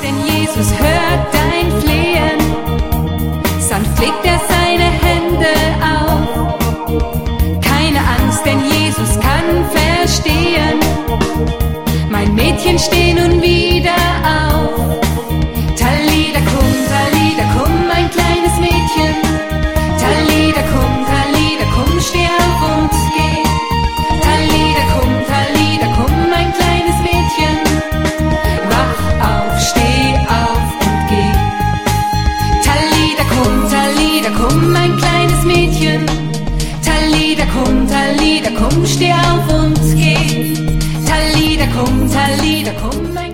denn Jesus hört dein Flehen. Sanft legt er seine Hände auf. Keine Angst, denn Jesus kann verstehen. Mein Mädchen, steh nun wieder auf. Talida kum, mein kleines Mädchen. Talida kum, steh auf und geh. Talida kum, mein kleines Mädchen. Wach auf, steh auf und geh. Talida kum, mein kleines Mädchen. Talida kum, steh auf und geh. Talida kum, mein